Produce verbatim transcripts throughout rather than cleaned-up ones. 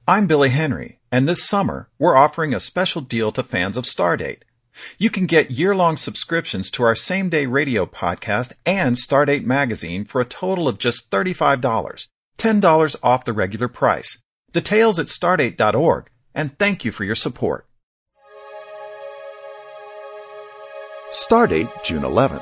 I'm Billy Henry, and this summer we're offering a special deal to fans of Stardate. You can get year-long subscriptions to our same-day radio podcast and Stardate magazine for a total of just thirty-five dollars, ten dollars off the regular price. Details at stardate dot org, and thank you for your support. Stardate, June eleventh.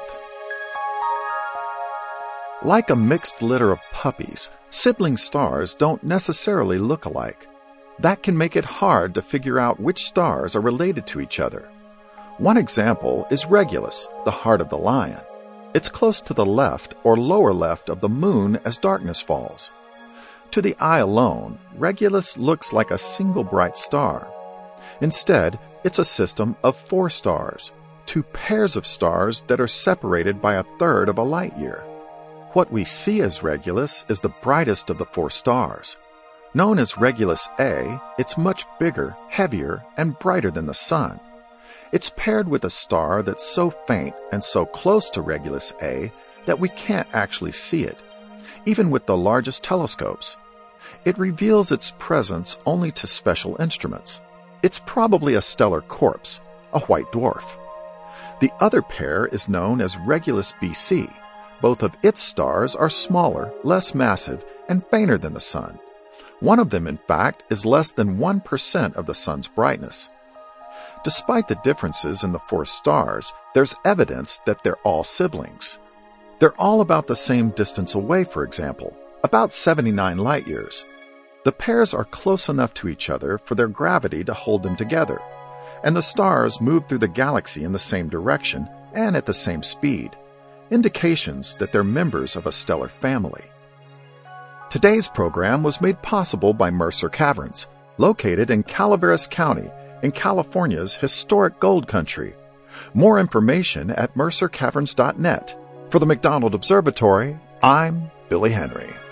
Like a mixed litter of puppies, sibling stars don't necessarily look alike. That can make it hard to figure out which stars are related to each other. One example is Regulus, the heart of the lion. It's close to the left or lower left of the moon as darkness falls. To the eye alone, Regulus looks like a single bright star. Instead, it's a system of four stars, two pairs of stars that are separated by a third of a light year. What we see as Regulus is the brightest of the four stars. Known as Regulus A, it's much bigger, heavier, and brighter than the Sun. It's paired with a star that's so faint and so close to Regulus A that we can't actually see it, even with the largest telescopes. It reveals its presence only to special instruments. It's probably a stellar corpse, a white dwarf. The other pair is known as Regulus B C. Both of its stars are smaller, less massive, and fainter than the Sun. One of them, in fact, is less than one percent of the Sun's brightness. Despite the differences in the four stars, there's evidence that they're all siblings. They're all about the same distance away, for example, about seventy-nine light years. The pairs are close enough to each other for their gravity to hold them together, and the stars move through the galaxy in the same direction and at the same speed, indications that they're members of a stellar family. Today's program was made possible by Mercer Caverns, located in Calaveras County in California's historic gold country. More information at mercer caverns dot net. For the McDonald Observatory, I'm Billy Henry.